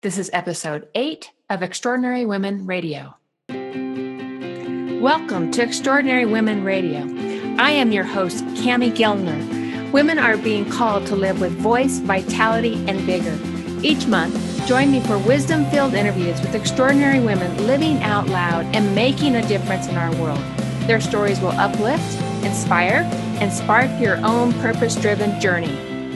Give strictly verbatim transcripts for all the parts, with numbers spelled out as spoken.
This is episode eight of Extraordinary Women Radio. Welcome to Extraordinary Women Radio. I am your host, Cami Gellner. Women are being called to live with voice, vitality, and vigor. Each month, join me for wisdom-filled interviews with extraordinary women living out loud and making a difference in our world. Their stories will uplift, inspire, and spark your own purpose-driven journey.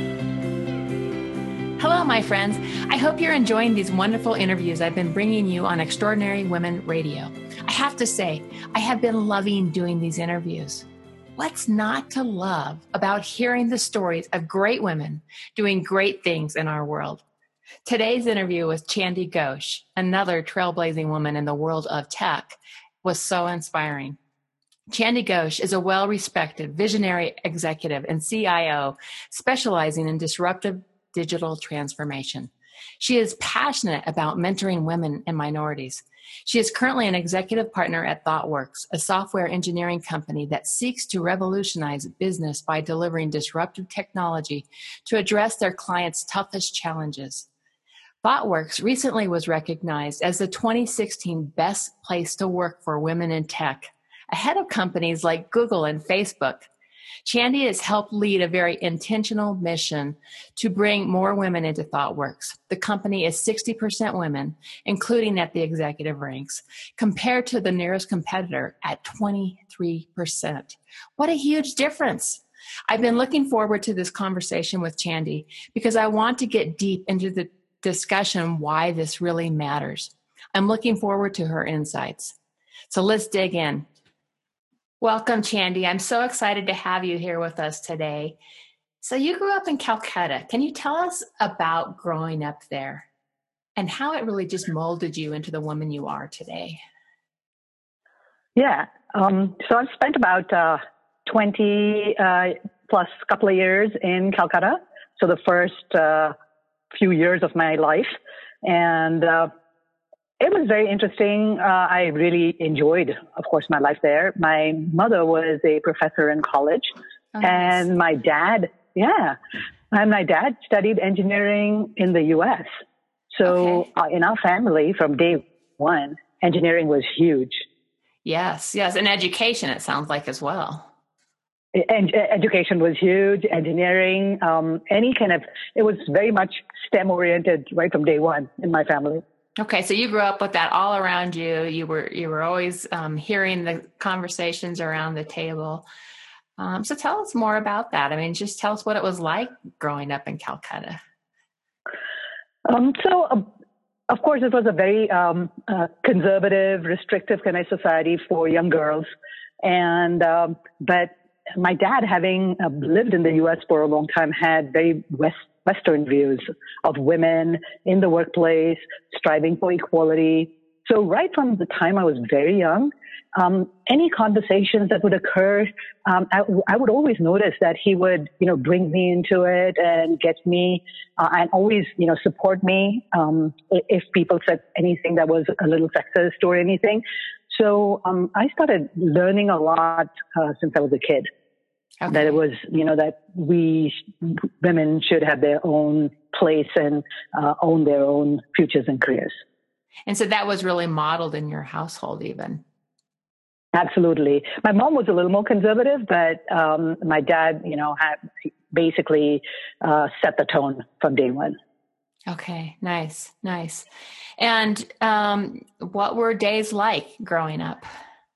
Hello, my friends. I hope you're enjoying these wonderful interviews I've been bringing you on Extraordinary Women Radio. I have to say, I have been loving doing these interviews. What's not to love about hearing the stories of great women doing great things in our world? Today's interview with Chandi Ghosh, another trailblazing woman in the world of tech, was so inspiring. Chandi Ghosh is a well-respected visionary executive and C I O specializing in disruptive digital transformation. She is passionate about mentoring women and minorities. She is currently an executive partner at ThoughtWorks, a software engineering company that seeks to revolutionize business by delivering disruptive technology to address their clients' toughest challenges. ThoughtWorks recently was recognized as the twenty sixteen best place to work for women in tech, ahead of companies like Google and Facebook. Chandi has helped lead a very intentional mission to bring more women into ThoughtWorks. The company is sixty percent women, including at the executive ranks, compared to the nearest competitor at twenty-three percent. What a huge difference. I've been looking forward to this conversation with Chandi because I want to get deep into the discussion why this really matters. I'm looking forward to her insights. So let's dig in. Welcome, Chandi. I'm so excited to have you here with us today. So you grew up in Calcutta. Can you tell us about growing up there and how it really just molded you into the woman you are today? Yeah. Um, so I've spent about uh, twenty uh, plus couple of years in Calcutta. So the first uh, few years of my life. And uh, it was very interesting. Uh, I really enjoyed, of course, my life there. My mother was a professor in college, oh, and nice. my dad, yeah, and my dad studied engineering in the U S. So okay. uh, in our family, from day one, engineering was huge. Yes, yes, and education, it sounds like, as well. And education was huge. Engineering, um, any kind of, it was very much STEM oriented right from day one in my family. Okay, so you grew up with that all around you. You were you were always um, hearing the conversations around the table. Um, so tell us more about that. I mean, just tell us what it was like growing up in Calcutta. Um, so, uh, of course, it was a very um, uh, conservative, restrictive kind of society for young girls. And um, but my dad, having uh, lived in the U S for a long time, had very West. Western views of women in the workplace, striving for equality. So right from the time I was very young, um, any conversations that would occur, um, I, I would always notice that he would, you know, bring me into it and get me, uh, and always, you know, support me um, if people said anything that was a little sexist or anything. So um, I started learning a lot uh, since I was a kid. Okay. That it was, you know, that we women should have their own place and uh, own their own futures and careers. And so that was really modeled in your household even. Absolutely. My mom was a little more conservative, but um, my dad, you know, had basically uh, set the tone from day one. Okay, nice, nice. And um, what were days like growing up?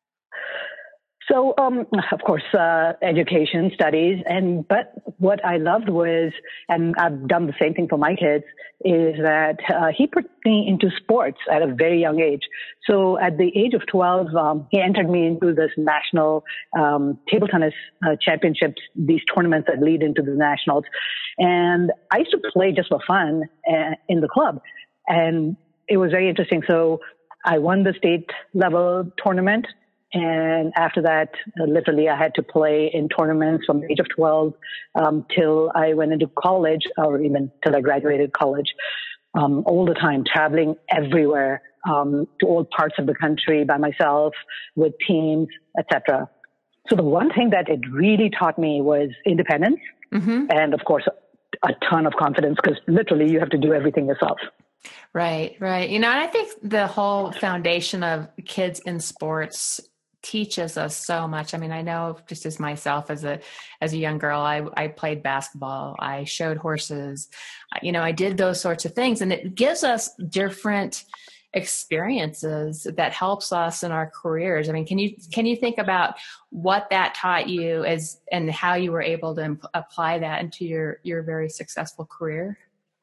So, um, of course, uh, education, studies, and but what I loved was, and I've done the same thing for my kids, is that uh, he put me into sports at a very young age. So, at the age of twelve, um, he entered me into this national um, table tennis uh, championships, these tournaments that lead into the nationals, and I used to play just for fun uh, in the club, and it was very interesting. So, I won the state level tournament. And after that, uh, literally, I had to play in tournaments from the age of twelve um, till I went into college, or even till I graduated college, um, all the time, traveling everywhere um, to all parts of the country by myself, with teams, et cetera. So the one thing that it really taught me was independence, mm-hmm. and of course, a ton of confidence, because literally you have to do everything yourself. Right, right. You know, and I think the whole foundation of kids in sports teaches us so much. I mean, I know just as myself as a as a young girl, I I played basketball, I showed horses, you know, I did those sorts of things, and it gives us different experiences that helps us in our careers. I mean, can you can you think about what that taught you as and how you were able to imp- apply that into your your very successful career?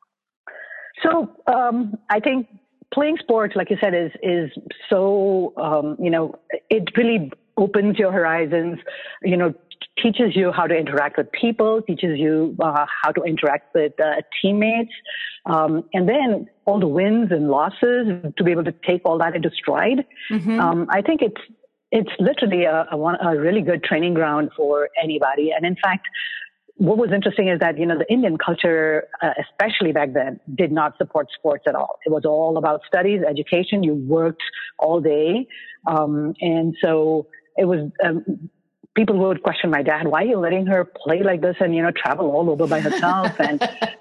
So um, I think playing sports, like you said, is is so um, you know it really opens your horizons. You know, teaches you how to interact with people, teaches you uh, how to interact with uh, teammates, um, and then all the wins and losses to be able to take all that into stride. Mm-hmm. Um, I think it's it's literally a, a, a really good training ground for anybody. And in fact, what was interesting is that, you know, the Indian culture, uh, especially back then, did not support sports at all. It was all about studies, education. You worked all day. Um, and so it was, um, people would question my dad, why are you letting her play like this and, you know, travel all over by herself? And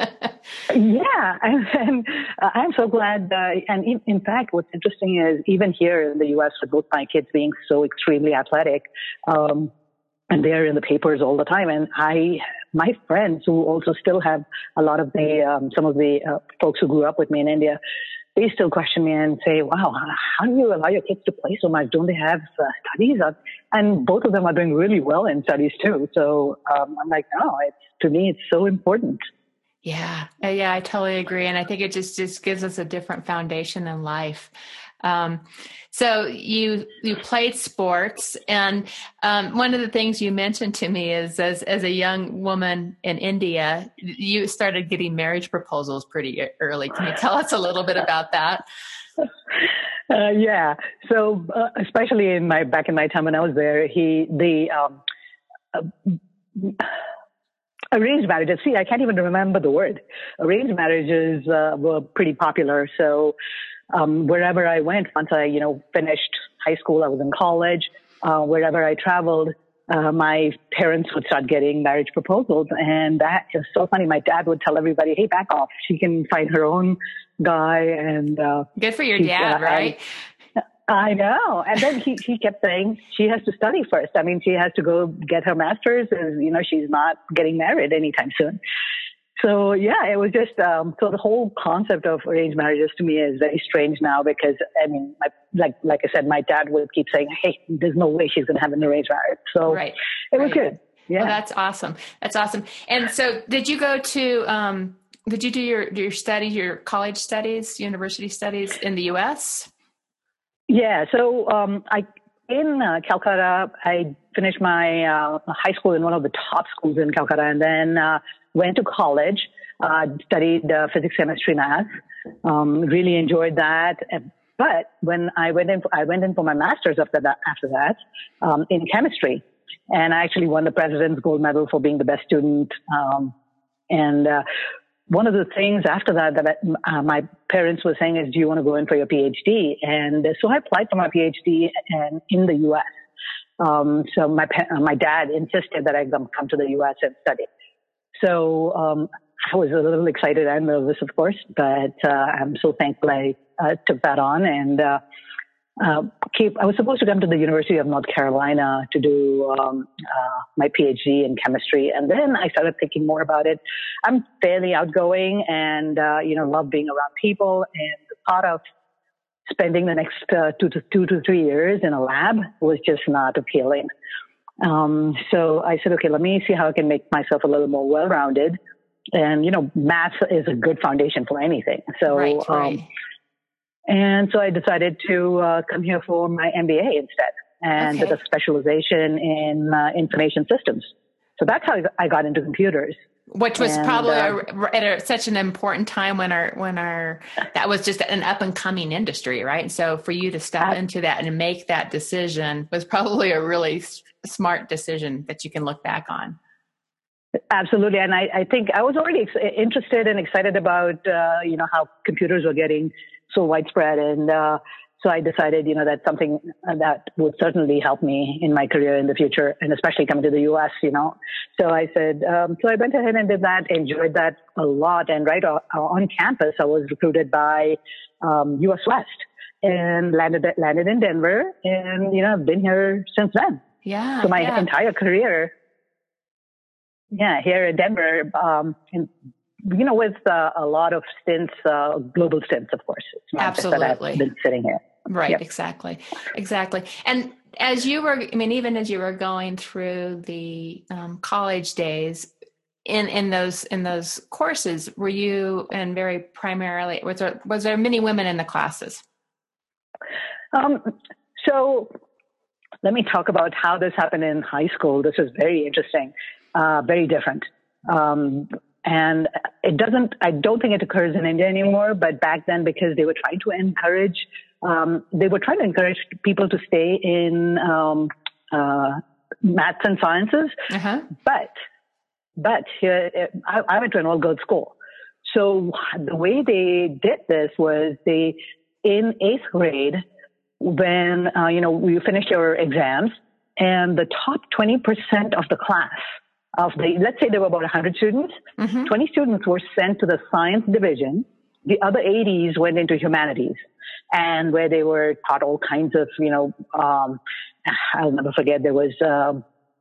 yeah, and, and uh, I'm so glad. Uh, and in, in fact, what's interesting is even here in the U S, with both my kids being so extremely athletic, um, and they're in the papers all the time. And I, my friends who also still have a lot of the, um, some of the uh, folks who grew up with me in India, they still question me and say, wow, how do you allow your kids to play so much? Don't they have uh, studies? And both of them are doing really well in studies too. So um, I'm like, no, it's, to me, it's so important. Yeah. Yeah, I totally agree. And I think it just, just gives us a different foundation in life. Um, so you, you played sports, and, um, one of the things you mentioned to me is as, as a young woman in India, you started getting marriage proposals pretty early. Can you tell us a little bit about that? Uh, yeah. So, uh, especially in my, back in my time when I was there, he, the, um, uh, arranged marriages. See, I can't even remember the word. Arranged marriages uh, were pretty popular. So um, wherever I went, once I, you know, finished high school, I was in college. Uh, wherever I traveled, uh, my parents would start getting marriage proposals, and that is so funny. My dad would tell everybody, "Hey, back off. She can find her own guy." And uh, good for your dad, uh, right? I know. And then he, he kept saying she has to study first. I mean, she has to go get her master's, and, you know, she's not getting married anytime soon. So, yeah, it was just, um, so the whole concept of arranged marriages to me is very strange now because, I mean, my, like, like I said, my dad would keep saying, hey, there's no way she's going to have an arranged marriage. So right. it was right. good. Yeah. Well, that's awesome. That's awesome. And so did you go to, um, did you do your, your studies, your college studies, university studies in the U S? Yeah. So, um, I, in uh, Calcutta, I finished my uh, high school in one of the top schools in Calcutta, and then uh, went to college, uh, studied uh, physics, chemistry, math. Um, really enjoyed that. But when I went in, I went in for my master's after that, after that um, in chemistry, and I actually won the President's Gold Medal for being the best student. Um, and uh, one of the things after that that uh, my parents were saying is, do you want to go in for your PhD? And so I applied for my PhD and in the U S. Um, so my my dad insisted that I come to the U S and study. So um, I was a little excited and nervous, of course, but uh, I'm so thankful I uh, took that on. And uh, uh, keep, I was supposed to come to the University of North Carolina to do um, uh, my PhD in chemistry, and then I started thinking more about it. I'm fairly outgoing, and uh, you know, love being around people, and the thought of spending the next uh, two to two to three years in a lab was just not appealing. Um, so I said, okay, let me see how I can make myself a little more well-rounded. And you know, math is a good foundation for anything. So. Right, right. Um, And so I decided to uh, come here for my M B A instead, and okay. with a specialization in uh, information systems. So that's how I got into computers. Which was and, probably uh, a, at a, such an important time when our, when our, that was just an up and coming industry, right? So for you to step uh, into that and make that decision was probably a really s- smart decision that you can look back on. Absolutely. And I, I think I was already ex- interested and excited about, uh, you know, how computers were getting so widespread. And uh, So I decided, you know, that's something that would certainly help me in my career in the future, and especially coming to the U S, you know. So I said, um, so I went ahead and did that, enjoyed that a lot. And right on, on campus, I was recruited by um, U S West and landed landed in Denver. And, you know, I've been here since then. Yeah. So my yeah. entire career, yeah, here in Denver, um, and, you know, with uh, a lot of stints, uh, global stints, of course. It's not Absolutely. just that I've been sitting here. Right. Yep. Exactly. Exactly. And as you were, I mean, even as you were going through the um, college days in, in those, in those courses, were you, and very primarily, was there, was there many women in the classes? Um, so let me talk about how this happened in high school. This is very interesting, uh, very different. Um, And it doesn't, I don't think it occurs in India anymore, but back then, because they were trying to encourage, um, they were trying to encourage people to stay in, um, uh, maths and sciences. Uh-huh. But, but here, I, I went to an all girls school. So the way they did this was they, in eighth grade, when, uh, you know, you finished your exams, and the top twenty percent of the class, of the, let's say there were about one hundred students, mm-hmm. twenty students were sent to the science division. The other eighties went into humanities, and where they were taught all kinds of, you know, um, I'll never forget, there was um,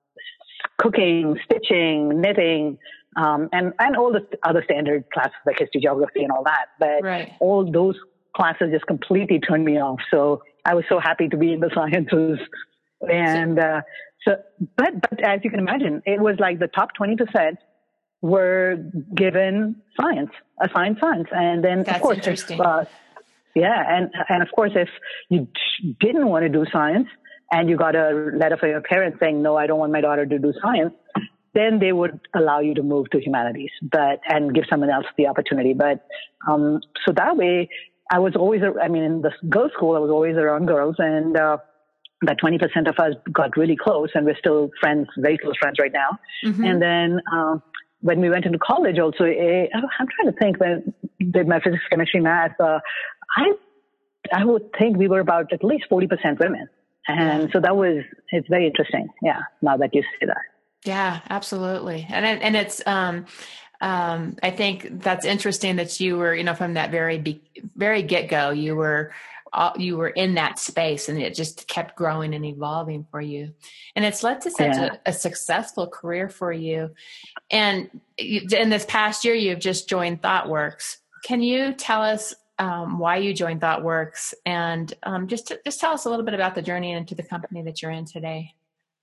cooking, stitching, knitting, um, and, and all the other standard classes like history, geography, and all that. But right. all those classes just completely turned me off. So I was so happy to be in the sciences. And uh, so, but, but as you can imagine, it was like the top twenty percent were given science, assigned science. And then, That's of course, interesting. If, uh, yeah. And, and of course, if you didn't want to do science and you got a letter from your parents saying, no, I don't want my daughter to do science, then they would allow you to move to humanities, but, and give someone else the opportunity. But, um, so that way I was always, I mean, in the girls' school, I was always around girls, and, uh, that twenty percent of us got really close, and we're still friends, very close friends right now. Mm-hmm. And then, um, when we went into college also, eh, I'm trying to think when did my physics, chemistry, math, uh, I, I would think we were about at least forty percent women. And so that was, it's very interesting. Yeah. Now that you say that. Yeah, absolutely. And, and it's, um, um, I think that's interesting that you were, you know, from that very, be, very get go, you were, you were in that space, and it just kept growing and evolving for you. And it's led to such yeah. a, a successful career for you. And you, in this past year, you've just joined ThoughtWorks. Can you tell us um, why you joined ThoughtWorks, and um, just to, just tell us a little bit about the journey into the company that you're in today?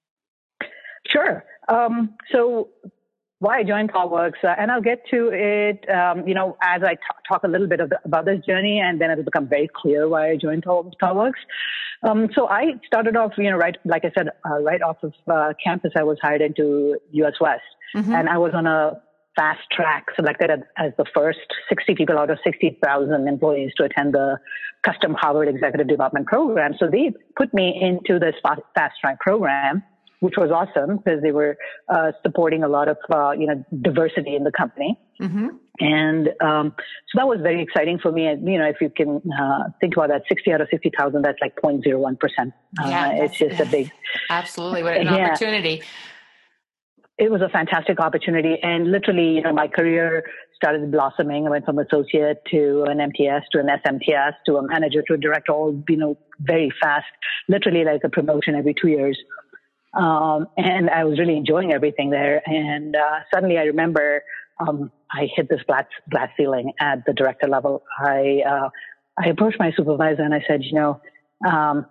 Sure. Um, so why I joined ThoughtWorks, uh, and I'll get to it, um, you know, as I t- talk a little bit of the, about this journey, and then it'll become very clear why I joined ThoughtWorks. Um, so I started off, you know, right, like I said, uh, right off of uh, campus, I was hired into U S West, mm-hmm. and I was on a fast track, selected as, as the first sixty people out of sixty thousand employees to attend the custom Harvard Executive Development Program. So they put me into this fast track program, which was awesome because they were uh, supporting a lot of, uh, you know, diversity in the company. Mm-hmm. And um, so that was very exciting for me. And, you know, if you can uh, think about that, sixty out of sixty thousand, that's like zero point zero one percent. Uh, yeah, it's just a big... Absolutely. What an yeah. opportunity. It was a fantastic opportunity. And literally, you know, my career started blossoming. I went from associate to an M T S to an S M T S to a manager to a director, all, you know, very fast, literally like a promotion every two years. Um, and I was really enjoying everything there. And, uh, suddenly I remember, um, I hit this glass, glass ceiling at the director level. I, uh, I approached my supervisor and I said, you know, um,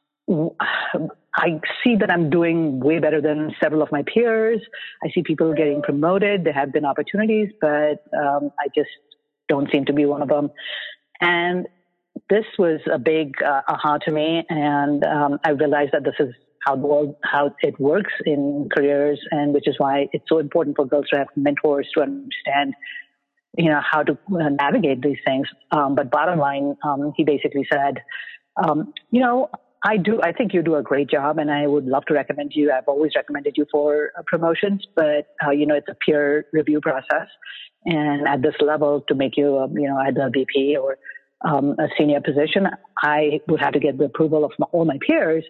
I see that I'm doing way better than several of my peers. I see people getting promoted. There have been opportunities, but, um, I just don't seem to be one of them. And this was a big, uh, aha to me. And, um, I realized that this is how the world, how it works in careers, and which is why it's so important for girls to have mentors to understand, you know, how to navigate these things. Um, but bottom line, um, he basically said, um, you know, I do, I think you do a great job, and I would love to recommend you. I've always recommended you for uh, promotions, but, uh, you know, it's a peer review process. And at this level, to make you, um, you know, either a V P or um, a senior position, I would have to get the approval of my, all my peers.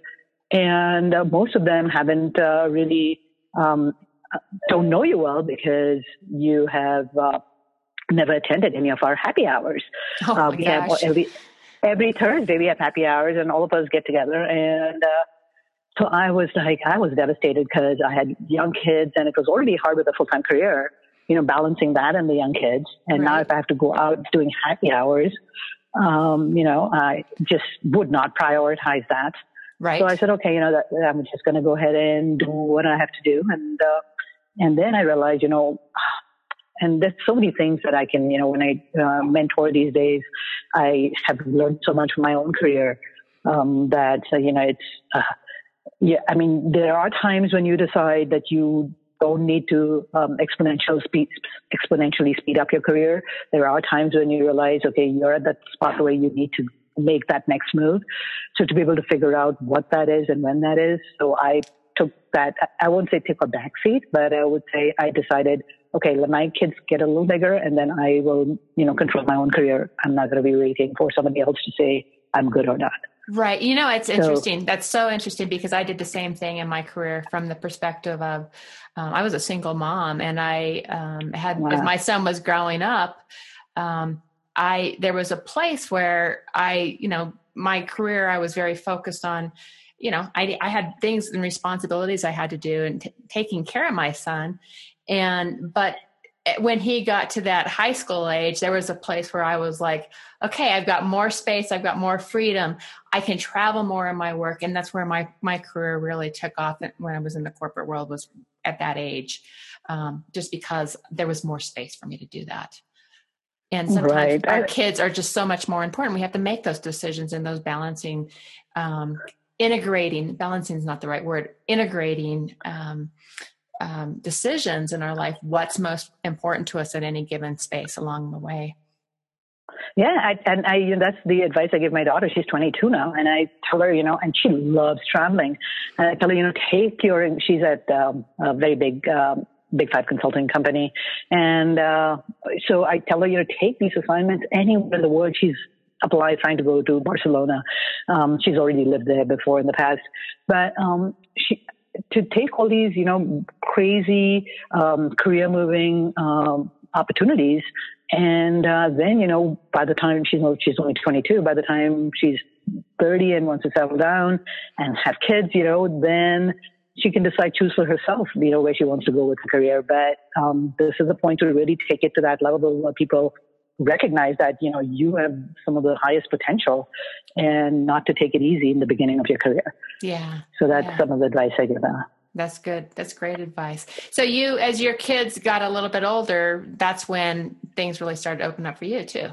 And uh, most of them haven't uh, really, um, don't know you well because you have uh, never attended any of our happy hours. Oh uh, my we gosh. have every, every Thursday we have happy hours and all of us get together. And uh, so I was like, I was devastated because I had young kids and it was already hard with a full-time career, you know, balancing that and the young kids. And Right. now if I have to go out doing happy hours, um, you know, I just would not prioritize that. Right. So I said, okay, you know, that, I'm just going to go ahead and do what I have to do. And, uh, and then I realized, you know, and there's so many things that I can, you know, when I uh, mentor these days, I have learned so much from my own career, um, that, uh, you know, it's, uh, yeah, I mean, there are times when you decide that you don't need to um, exponential speed, exponentially speed up your career. There are times when you realize, okay, you're at that spot where you need to make that next move. So to be able to figure out what that is and when that is. So I took that, I won't say take a back seat, but I would say I decided, okay, let my kids get a little bigger and then I will, you know, control my own career. I'm not going to be waiting for somebody else to say I'm good or not. Right. You know, it's So, interesting. That's so interesting because I did the same thing in my career from the perspective of, um, I was a single mom and I um, had, wow. as my son was growing up, um, I, there was a place where I, you know, my career, I was very focused on, you know, I, I had things and responsibilities I had to do and t- taking care of my son. And, but when he got to that high school age, there was a place where I was like, okay, I've got more space. I've got more freedom. I can travel more in my work. And that's where my, my career really took off when I was in the corporate world, was at that age, um, just because there was more space for me to do that. And sometimes Right. our I, kids are just so much more important. We have to make those decisions and those balancing, um, integrating, balancing is not the right word, integrating, um, um, decisions in our life, what's most important to us at any given space along the way. Yeah, I, and I, you know, that's the advice I give my daughter. She's twenty-two now, and I tell her, you know, and she loves traveling. And I tell her, you know, take your, she's at um, a very big, um, big five consulting company. And uh, so I tell her, you know, take these assignments anywhere in the world. She's applied, trying to go to Barcelona. Um, she's already lived there before in the past. But um, she, to take all these, you know, crazy um, career-moving um, opportunities, and uh, then, you know, by the time she's she's only twenty-two, by the time she's thirty and wants to settle down and have kids, you know, then she can decide, choose for herself, you know, where she wants to go with her career. But um, this is the point to really take it to that level where people recognize that, you know, you have some of the highest potential and not to take it easy in the beginning of your career. Yeah. So that's yeah. some of the advice I give them. That's good. That's great advice. So you, as your kids got a little bit older, that's when things really started to open up for you too.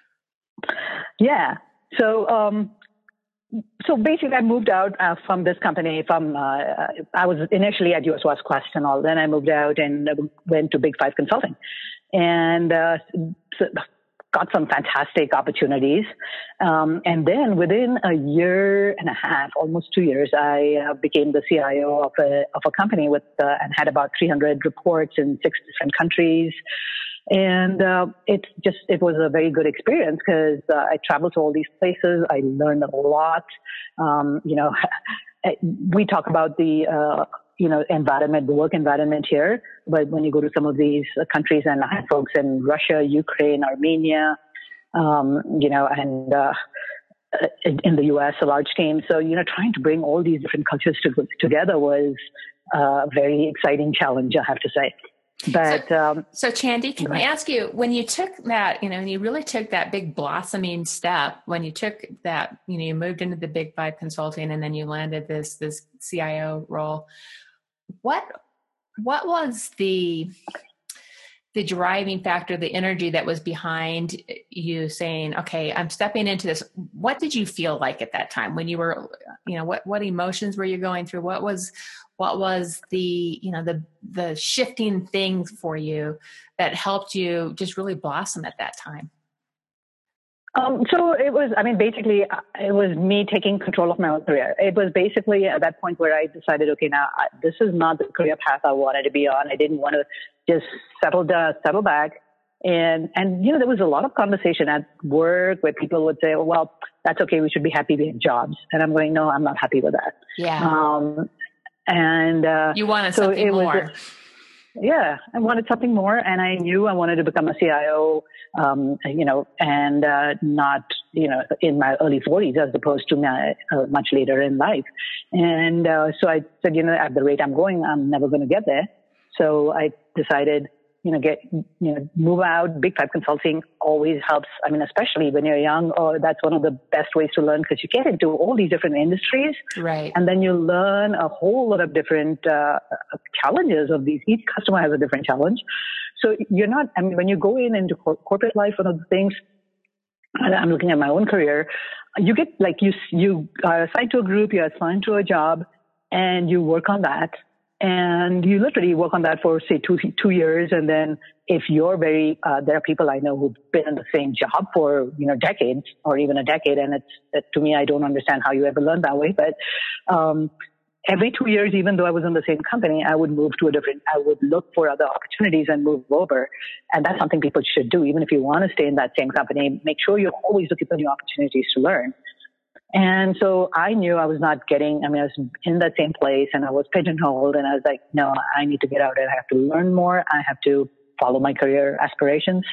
Yeah. So, um, so basically I moved out uh, from this company from, uh, I was initially at U S West Quest and all, then I moved out and went to Big Five Consulting and, uh, so got some fantastic opportunities. Um, and then within a year and a half, almost two years, I uh, became the C I O of a, of a company with, uh, and had about three hundred reports in six different countries. And, uh, it just, it was a very good experience because uh, I traveled to all these places. I learned a lot. Um, you know, we talk about the, uh, you know, environment, the work environment here. But when you go to some of these countries, and I have folks in Russia, Ukraine, Armenia, um, you know, and uh, in the U S, a large team. So, you know, trying to bring all these different cultures to, together was a very exciting challenge, I have to say. But so, um, so Chandi, can I ask you, when you took that, you know, and you really took that big blossoming step, when you took that, you know, you moved into the Big Five Consulting and then you landed this this C I O role. What what was the the driving factor, the energy that was behind you saying, okay, I'm stepping into this? What did you feel like at that time when you were, you know, what what emotions were you going through? What was What was the, you know, the, the shifting things for you that helped you just really blossom at that time? Um, so it was, I mean, basically it was me taking control of my own career. It was basically at that point where I decided, okay, now I, this is not the career path I wanted to be on. I didn't want to just settle down, settle back And, and, you know, there was a lot of conversation at work where people would say, oh, well, that's okay. We should be happy we have jobs. And I'm going, no, I'm not happy with that. Yeah. Um, and, uh, you wanted so something it was, more. Yeah, I wanted something more, and I knew I wanted to become a C I O, um, you know, and uh, not, you know, in my early forties as opposed to my, uh, much later in life. And uh, so I said, you know, at the rate I'm going, I'm never going to get there. So I decided, you know, get, you know, move out. Big Five Consulting always helps. I mean, especially when you're young, or that's one of the best ways to learn because you get into all these different industries. Right. And then you learn a whole lot of different uh, challenges of these. Each customer has a different challenge. So you're not, I mean, when you go in into cor- corporate life, one of the things, and I'm looking at my own career, you get like you, you are assigned to a group, you're assigned to a job, and you work on that. And you literally work on that for, say, two two years. And then if you're very, uh, there are people I know who've been in the same job for, you know, decades or even a decade. And it's, it, to me, I don't understand how you ever learn that way. But um, every two years, even though I was in the same company, I would move to a different, I would look for other opportunities and move over. And that's something people should do. Even if you want to stay in that same company, make sure you're always looking for new opportunities to learn. And so I knew I was not getting, I mean, I was in that same place and I was pigeonholed and I was like, no, I need to get out and I have to learn more. I have to follow my career aspirations.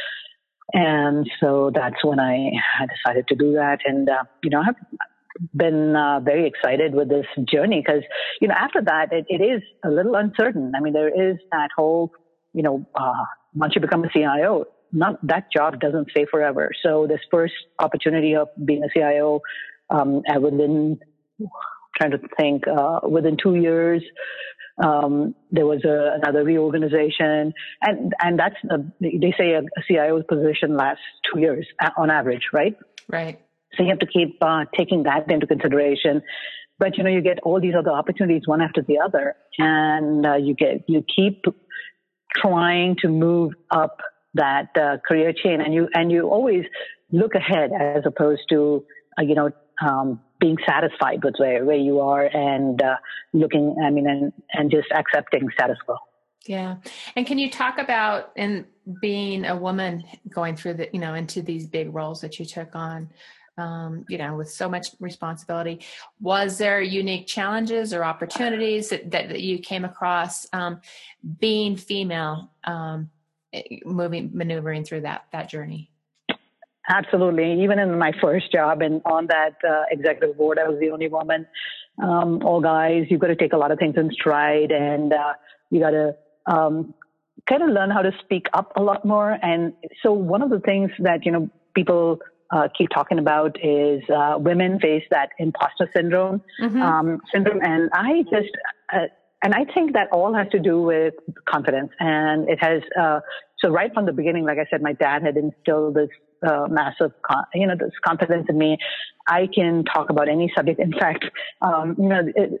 And so that's when I decided to do that. And, uh, you know, I've been uh, very excited with this journey because, you know, after that, it, it is a little uncertain. I mean, there is that whole, you know, uh, once you become a C I O, not that job doesn't stay forever. So this first opportunity of being a C I O, Um, and within, trying to think, uh, within two years, um, there was a, another reorganization, and and that's a, they say a, a C I O position lasts two years on average, right? Right. So you have to keep uh, taking that into consideration. But you know, you get all these other opportunities one after the other, and uh, you get you keep trying to move up that uh, career chain, and you and you always look ahead as opposed to uh, you know. Um, being satisfied with where, where you are and uh, looking, I mean, and, and just accepting status quo. Yeah. And can you talk about in being a woman going through the, you know, into these big roles that you took on, um, you know, with so much responsibility, was there unique challenges or opportunities that, that, that you came across um, being female, um, moving, maneuvering through that, that journey? Absolutely. Even in my first job and on that uh, executive board, I was the only woman. Um, all guys, you've got to take a lot of things in stride and uh, you got to um, kind of learn how to speak up a lot more. And so one of the things that, you know, people uh, keep talking about is uh, women face that imposter syndrome, mm-hmm. um, syndrome. And I just, uh, and I think that all has to do with confidence. And it has, uh, so right from the beginning, like I said, my dad had instilled this Uh, massive, con- you know, this confidence in me. I can talk about any subject. In fact, um, you know, it,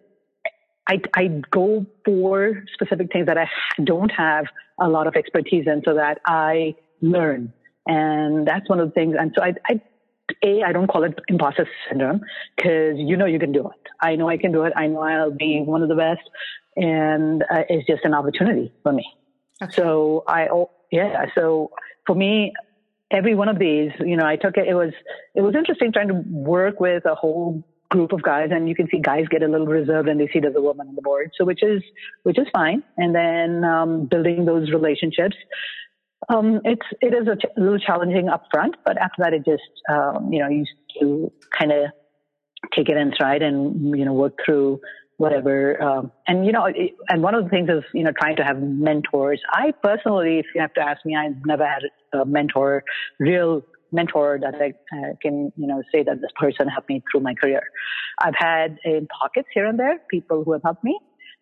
I, I go for specific things that I don't have a lot of expertise in so that I learn. And that's one of the things. And so I, I A, I don't call it imposter syndrome because you know you can do it. I know I can do it. I know I'll be one of the best. And uh, it's just an opportunity for me. Okay. So I, oh, yeah. So for me, every one of these, you know, I took it, it was, it was interesting trying to work with a whole group of guys, and you can see guys get a little reserved and they see there's a woman on the board. So which is, which is fine. And then, um, building those relationships. Um, it's, it is a, ch- a little challenging up front, but after that, it just, um, you know, you, you kind of take it in stride and, you know, work through whatever. Um, and, you know, it, and one of the things is, you know, trying to have mentors. I personally, if you have to ask me, I've never had a mentor, real mentor that I uh, can, you know, say that this person helped me through my career. I've had in pockets here and there, people who have helped me.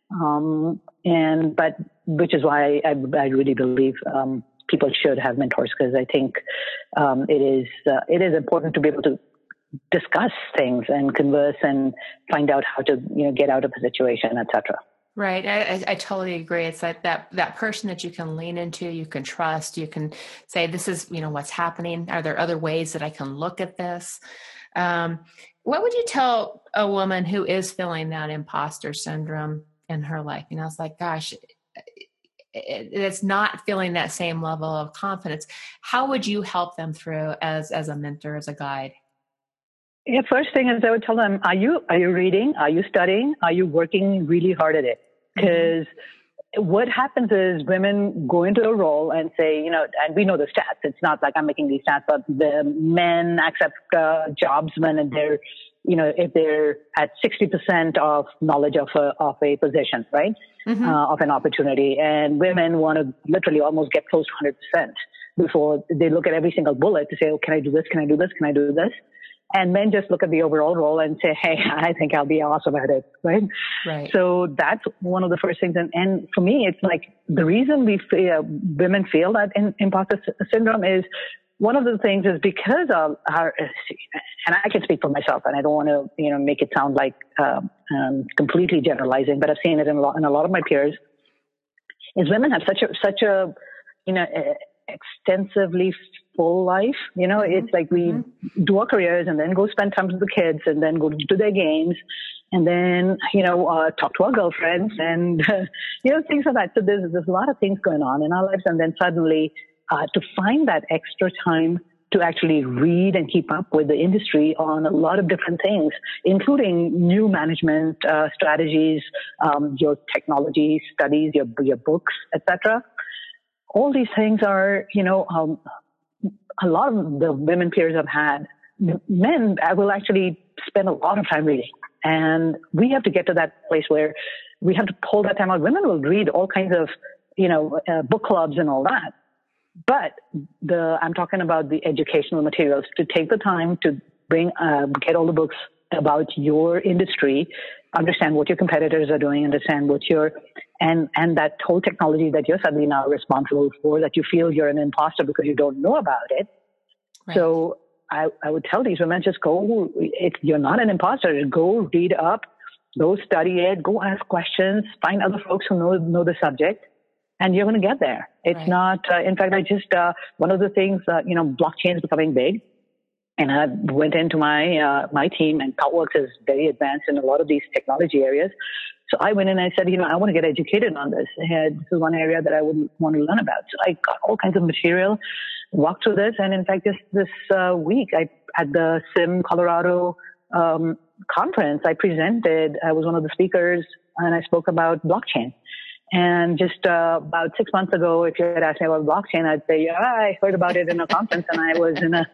Um, and, but, which is why I, I really believe, um, people should have mentors because I think, um, it is, uh, it is important to be able to discuss things and converse and find out how to, you know, get out of a situation, et cetera. Right. I, I totally agree. It's like that, that person that you can lean into, you can trust, you can say, this is, you know, what's happening. Are there other ways that I can look at this? Um, what would you tell a woman who is feeling that imposter syndrome in her life? You know, it's like, gosh, it's not feeling that same level of confidence. How would you help them through as, as a mentor, as a guide? Yeah, first thing is I would tell them, are you, are you reading? Are you studying? Are you working really hard at it? Because mm-hmm. what happens is women go into a role and say, you know, and we know the stats. It's not like I'm making these stats, but the men accept uh, jobs when they're, you know, if they're at sixty percent of knowledge of a, of a position, right? Mm-hmm. Uh, of an opportunity. And women want to literally almost get close to one hundred percent before they look at every single bullet to say, oh, can I do this? Can I do this? Can I do this? And men just look at the overall role and say, hey, I think I'll be awesome at it, right? Right. So that's one of the first things. And, and for me, it's like the reason we feel, women feel that in, imposter syndrome is one of the things is because of our, and I can speak for myself, and I don't want to, you know, make it sound like um, um, completely generalizing, but I've seen it in a lot, in a lot of my peers, is women have such a, such a, you know, extensively full life. You know, mm-hmm. it's like we mm-hmm. do our careers and then go spend time with the kids and then go to their games and then, you know, uh, talk to our girlfriends and, uh, you know, things like that. So there's, there's a lot of things going on in our lives. And then suddenly, uh, to find that extra time to actually read and keep up with the industry on a lot of different things, including new management, uh, strategies, um, your technology studies, your, your books, et cetera. All these things are, you know, um, a lot of the women peers I've had, men will actually spend a lot of time reading. And we have to get to that place where we have to pull that time out. Women will read all kinds of, you know, uh, book clubs and all that. But the, I'm talking about the educational materials, to take the time to bring, uh, get all the books about your industry, understand what your competitors are doing, understand what your, and, and that whole technology that you're suddenly now responsible for, that you feel you're an imposter because you don't know about it. Right. So I, I would tell these women, just go, it, you're not an imposter. Go read up, go study it, go ask questions, find other folks who know, know the subject, and you're going to get there. It's right. not, uh, in fact, I just, uh, one of the things, uh, you know, blockchain is becoming big. And I went into my, uh, my team, and ThoughtWorks is very advanced in a lot of these technology areas. So I went in and I said, you know, I want to get educated on this. And this is one area that I would want to learn about. So I got all kinds of material, walked through this. And in fact, just this uh, week, I, at the SIM Colorado um, conference, I presented, I was one of the speakers, and I spoke about blockchain. And just uh, about six months ago, if you had asked me about blockchain, I'd say, yeah, I heard about it in a conference, and I was in a...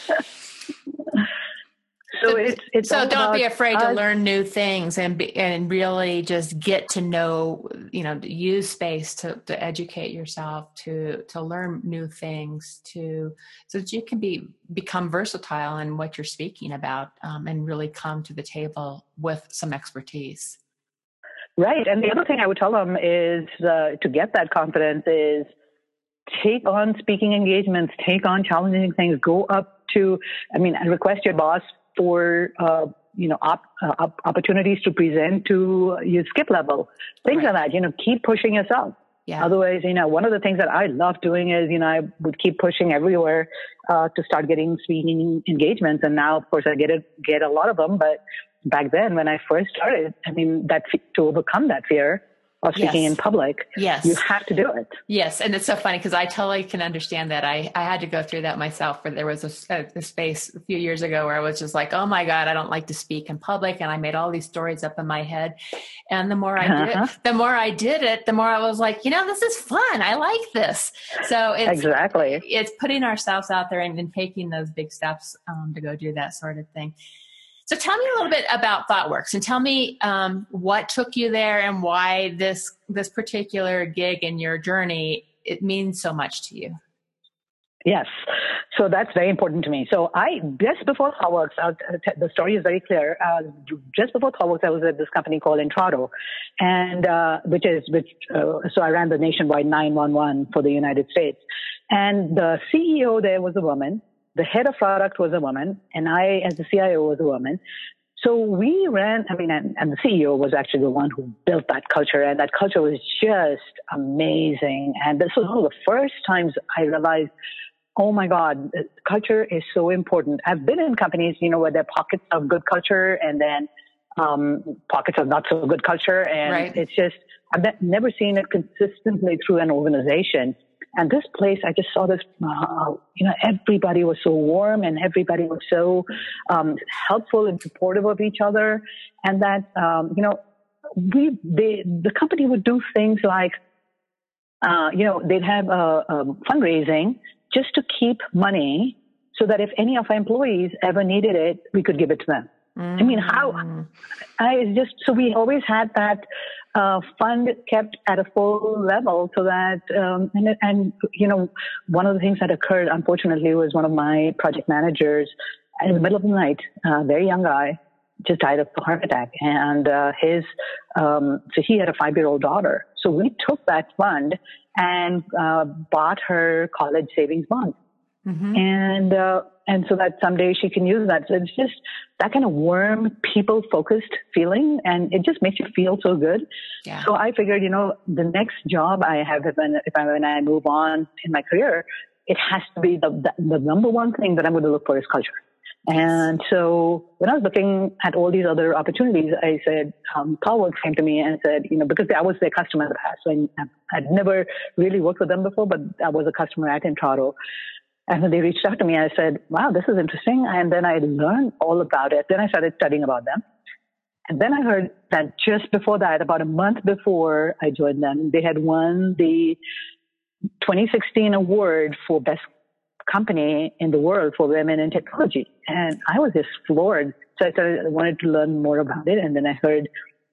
So it's, it's so don't be afraid us. to learn new things and be, and really just get to know, you know, use space to, to educate yourself, to to learn new things, to so that you can be become versatile in what you're speaking about, um, and really come to the table with some expertise. Right, and the other thing I would tell them is uh, to get that confidence is take on speaking engagements, take on challenging things, go up to, I mean, and request your boss for, uh, you know, op, uh, op- opportunities to present to your skip level, things right. like that, you know, keep pushing yourself. Yeah. Otherwise, you know, one of the things that I love doing is, you know, I would keep pushing everywhere, uh, to start getting speaking engagements. And now, of course, I get it, get a lot of them. But back then when I first started, I mean, that to overcome that fear of speaking yes. in public, yes. you have to do it. Yes. And it's so funny because I totally can understand that. I, I had to go through that myself, where there was a, a space a few years ago where I was just like, oh my God, I don't like to speak in public. And I made all these stories up in my head. And the more I did uh-huh. it, the more I did it, the more I was like, you know, this is fun. I like this. So it's exactly, it's putting ourselves out there and then taking those big steps um, to go do that sort of thing. So tell me a little bit about ThoughtWorks, and tell me um, what took you there and why this this particular gig in your journey, it means so much to you. Yes. So that's very important to me. So I, just before ThoughtWorks, uh, the story is very clear. Uh, just before ThoughtWorks, I was at this company called Intrado, and, uh, which is, which, uh, so I ran the nationwide nine one one for the United States. And the C E O there was a woman. The head of product was a woman, and I, as the C I O, was a woman. So we ran, I mean, and, and the C E O was actually the one who built that culture, and that culture was just amazing. And this was one of the first times I realized, oh my God, culture is so important. I've been in companies, you know, where there are pockets of good culture, and then um, pockets of not so good culture. And right. it's just, I've ne- never seen it consistently through an organization. And this place, I just saw this, uh, you know, everybody was so warm and everybody was so um, helpful and supportive of each other. And that, um, you know, we, they, the company would do things like, uh, you know, they'd have a, a fundraising just to keep money so that if any of our employees ever needed it, we could give it to them. Mm. I mean, how, I just, so we always had that uh, fund kept at a full level so that, um, and, and, you know, one of the things that occurred, unfortunately, was one of my project managers in the middle of the night, a very young guy, just died of a heart attack. And uh, his, um, so he had a five-year-old daughter. So we took that fund and uh, bought her college savings bond. Mm-hmm. And, uh, and so that someday she can use that. So it's just that kind of warm, people-focused feeling, and it just makes you feel so good. Yeah. So I figured, you know, the next job I have, if, if I, when I move on in my career, it has to be the, the, the number one thing that I'm going to look for is culture. And so when I was looking at all these other opportunities, I said, um, CallWorks came to me and said, you know, because I was their customer in the past, so I, I'd never really worked with them before, but I was a customer at Intrado. And when they reached out to me, I said, wow, this is interesting. And then I learned all about it. Then I started studying about them. And then I heard that just before that, about a month before I joined them, they had won the twenty sixteen award for best company in the world for women in technology. And I was just floored. So I started, I wanted to learn more about it. And then I heard,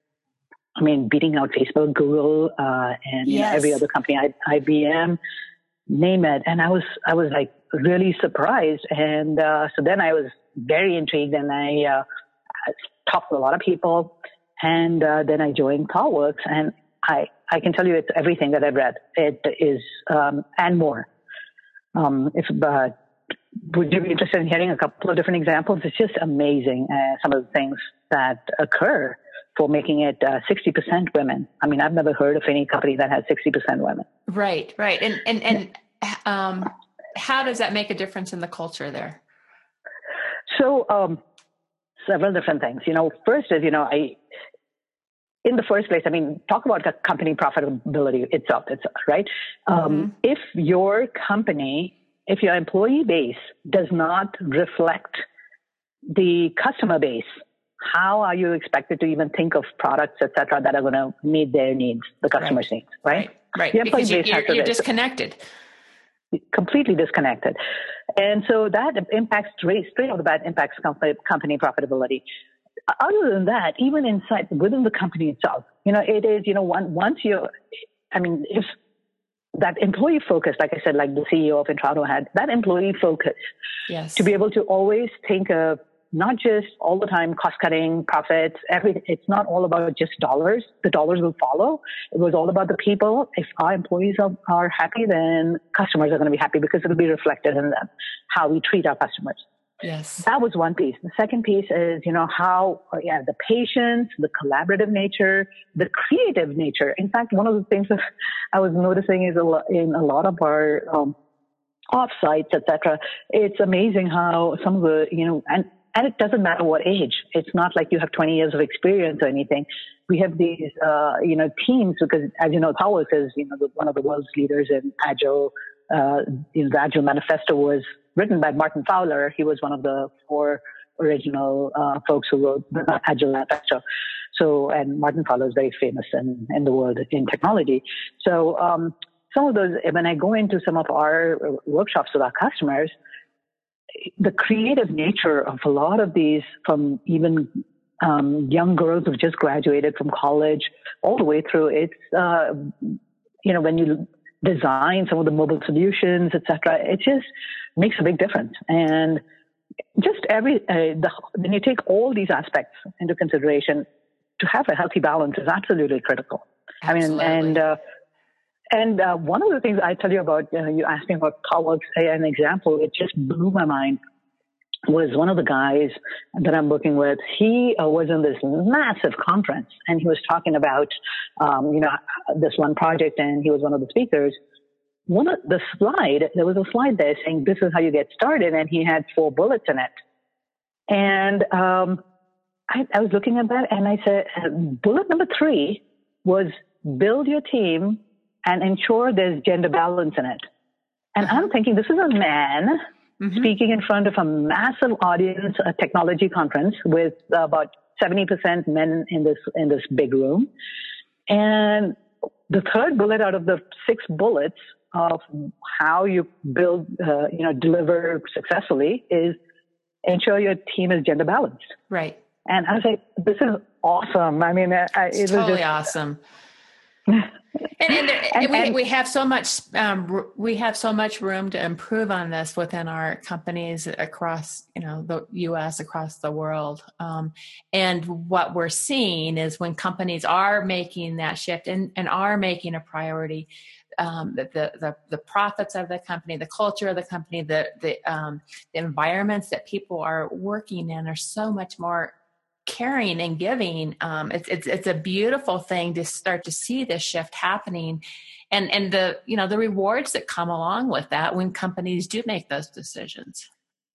I mean, beating out Facebook, Google, uh, and you yes. know, every other company, I B M, name it. And I was, I was like really surprised. And, uh, so then I was very intrigued and I, uh, talked to a lot of people. And, uh, then I joined CallWorks, and I, I can tell you it's everything that I've read. It is, um, and more. Um, if, uh, would you be interested in hearing a couple of different examples? It's just amazing, uh, some of the things that occur for making it uh, sixty percent women. I mean, I've never heard of any company that has sixty percent women. Right, right. And, and, and um, how does that make a difference in the culture there? So, um, several different things. You know, first is, you know, I, in the first place, I mean, talk about the company profitability itself, it's, right? Um, mm-hmm. If your company, if your employee base does not reflect the customer base, how are you expected to even think of products, et cetera, that are going to meet their needs, the customer's right. needs, right? Right, right. Because you, you're, you're disconnected. Completely disconnected. And so that impacts, straight, straight off the bat, impacts company, company profitability. Other than that, even inside, within the company itself, you know, it is, you know, one, once you, I mean, if that employee focus, like I said, like the C E O of Intrado had, that employee focus yes. to be able to always think of not just all the time cost cutting, profits, everything. It's not all about just dollars. The dollars will follow. It was all about the people. If our employees are, are happy, then customers are going to be happy because it'll be reflected in them, how we treat our customers. Yes. That was one piece. The second piece is, you know, how, yeah, the patience, the collaborative nature, the creative nature. In fact, one of the things that I was noticing is a lot, in a lot of our um, offsites, et cetera, it's amazing how some of the, you know, and, and it doesn't matter what age. It's not like you have twenty years of experience or anything. We have these, uh, you know, teams because, as you know, CallWorks is, you know, the, one of the world's leaders in Agile. Uh, you know, the Agile Manifesto was written by Martin Fowler. He was one of the four original uh, folks who wrote the Agile Manifesto. So, and Martin Fowler is very famous in, in the world in technology. So, um, some of those, when I go into some of our workshops with our customers, the creative nature of a lot of these, from even um, young girls who've just graduated from college all the way through, it's, uh, you know, when you design some of the mobile solutions, et cetera, it just makes a big difference. And just every, uh, the, when you take all these aspects into consideration, to have a healthy balance is absolutely critical. Absolutely. I mean, and, uh, and, uh, one of the things I tell you about, uh, you asked me about CallWorks, an example, it just blew my mind, was one of the guys that I'm working with. He uh, was in this massive conference and he was talking about, um, you know, this one project, and he was one of the speakers. One of the slide, there was a slide there saying, this is how you get started. And he had four bullets in it. And, um, I, I was looking at that and I said, uh, bullet number three was build your team and ensure there's gender balance in it. And uh-huh. I'm thinking, this is a man mm-hmm. speaking in front of a massive audience, a technology conference with about seventy percent men in this, in this big room. And the third bullet out of the six bullets of how you build, uh, you know, deliver successfully is ensure your team is gender balanced. Right. And I was like, this is awesome. I mean, I, it it's was totally just awesome. and, and, there, and we, and we have so much, um, we have so much room to improve on this within our companies across, you know, the U S, across the world. Um, and what we're seeing is when companies are making that shift and, and are making a priority, um, the, the, the profits of the company, the culture of the company, the, the, um, the environments that people are working in are so much more caring and giving. Um, it's, it's, it's a beautiful thing to start to see this shift happening and, and the, you know, the rewards that come along with that when companies do make those decisions.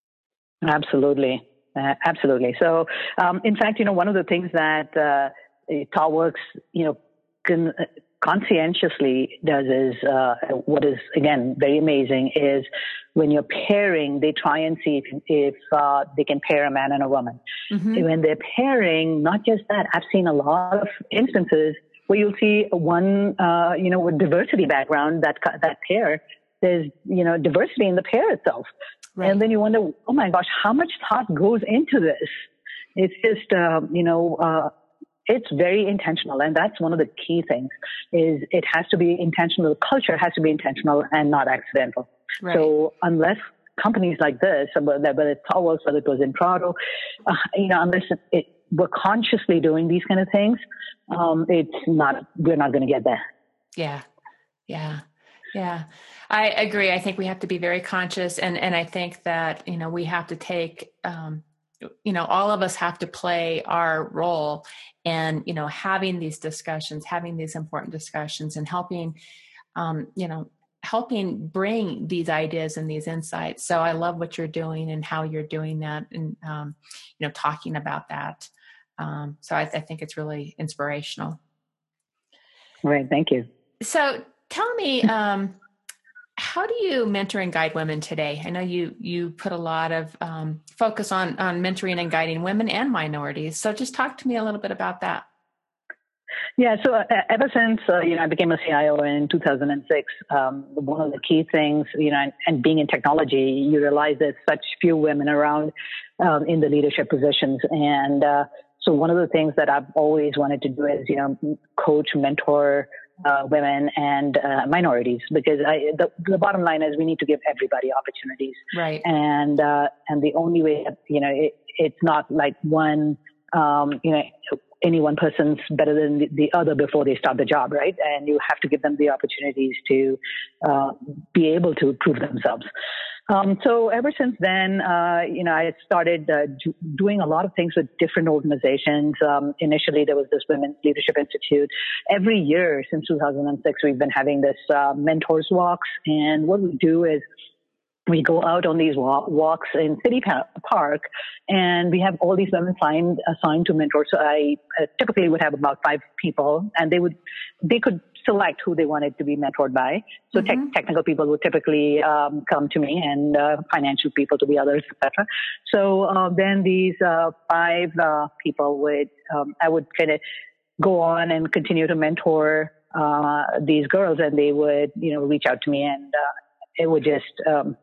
Absolutely. Uh, absolutely. So, um, in fact, you know, one of the things that, uh, ThoughtWorks, you know, can, uh, conscientiously does is, uh, what is again, very amazing is when you're pairing, they try and see if, if, uh, they can pair a man and a woman. Mm-hmm. When they're pairing, not just that, I've seen a lot of instances where you'll see one, uh, you know, with diversity background, that, that pair, there's, you know, diversity in the pair itself. Right. And then you wonder, oh my gosh, how much thought goes into this? It's just, uh, you know, uh, it's very intentional. And that's one of the key things is it has to be intentional. The culture has to be intentional and not accidental. Right. So unless companies like this, whether it's ThoughtWorks, whether it was Intrado, uh, you know, unless it, it, we're consciously doing these kind of things, um, it's not, we're not going to get there. Yeah. Yeah. Yeah, I agree. I think we have to be very conscious. And, and I think that, you know, we have to take, um, you know, all of us have to play our role and, you know, having these discussions, having these important discussions and helping, um, you know, helping bring these ideas and these insights. So I love what you're doing and how you're doing that and, um, you know, talking about that. Um, so I, I think it's really inspirational. Right. Thank you. So tell me, um, how do you mentor and guide women today? I know you you put a lot of um, focus on on mentoring and guiding women and minorities. So just talk to me a little bit about that. Yeah, so uh, ever since uh, you know I became a C I O in two thousand six, um, one of the key things, you know, and, and being in technology, you realize there's such few women around um, in the leadership positions, and uh, so one of the things that I've always wanted to do is, you know, coach, mentor uh, women and uh, minorities, because I, the, the bottom line is we need to give everybody opportunities. Right. And, uh, and the only way, you know, it, it's not like one, um, you know, any one person's better than the, the other before they start the job, right? And you have to give them the opportunities to uh, be able to prove themselves. Um, so ever since then, uh, you know, I started uh, do, doing a lot of things with different organizations. Um, initially, there was this Women's Leadership Institute. Every year since two thousand six, we've been having this uh, mentors walks. And what we do is we go out on these walks in City Park, and we have all these women assigned, assigned to mentors. So I uh, typically would have about five people, and they would, they could select who they wanted to be mentored by. So mm-hmm. te- technical people would typically um, come to me, and uh, financial people to be others, et cetera. So uh, then these uh, five uh, people would, um, I would kind of go on and continue to mentor uh, these girls, and they would, you know, reach out to me, and uh, it would just um,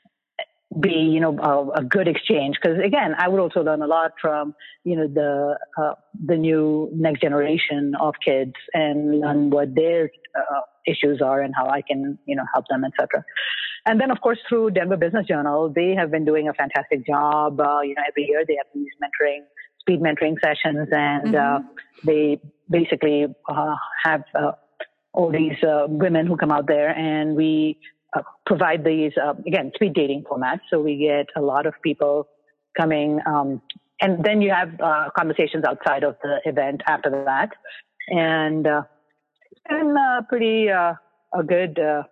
be, you know, a, a good exchange. Because again, I would also learn a lot from, you know, the uh, the new next generation of kids, and learn what their uh, issues are and how I can, you know, help them, et cetera. And then, of course, through Denver Business Journal, they have been doing a fantastic job. Uh, you know, every year they have these mentoring, speed mentoring sessions, and mm-hmm. uh, they basically uh, have uh, all these uh, women who come out there, and we Uh, provide these, uh, again, speed dating formats. So we get a lot of people coming, um, and then you have uh, conversations outside of the event after that. And uh, it's been uh, pretty uh, a good, uh,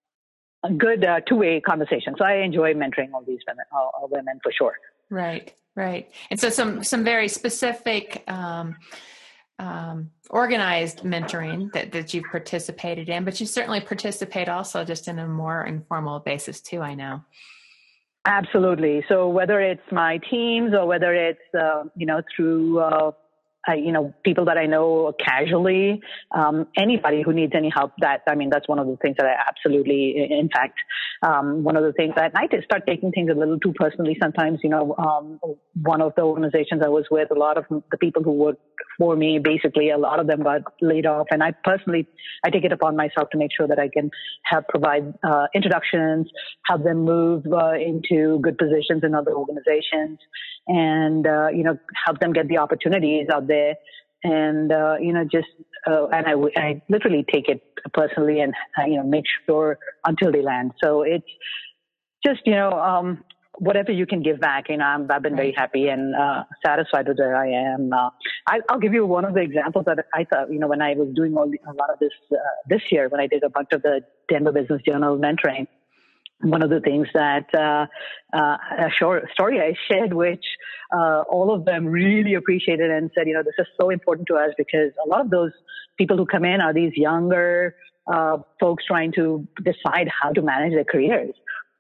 a good uh, two-way conversation. So I enjoy mentoring all these women, all, all women for sure. Right. Right. And so some, some very specific, um, um, organized mentoring that, that you've participated in, but you certainly participate also just in a more informal basis too, I know. Absolutely. So whether it's my teams or whether it's, uh, you know, through, uh, I, you know, people that I know casually, um, anybody who needs any help, that, I mean, that's one of the things that I absolutely, in fact, um, one of the things that I did start taking things a little too personally sometimes. You know, um, one of the organizations I was with, a lot of the people who worked for me, basically, a lot of them got laid off. And I personally, I take it upon myself to make sure that I can help provide uh, introductions, help them move uh, into good positions in other organizations, and, uh, you know, help them get the opportunities out there. And, uh, you know, just, uh, and I, I literally take it personally and, uh, you know, make sure until they land. So it's just, you know, um, whatever you can give back, you know, I'm, I've been very happy and, uh, satisfied with where I am. Uh, I, I'll give you one of the examples that I thought, you know, when I was doing all the, a lot of this, uh, this year, when I did a bunch of the Denver Business Journal mentoring, one of the things that, uh, uh, a short story I shared, which, uh, all of them really appreciated and said, you know, this is so important to us because a lot of those people who come in are these younger, uh, folks trying to decide how to manage their careers.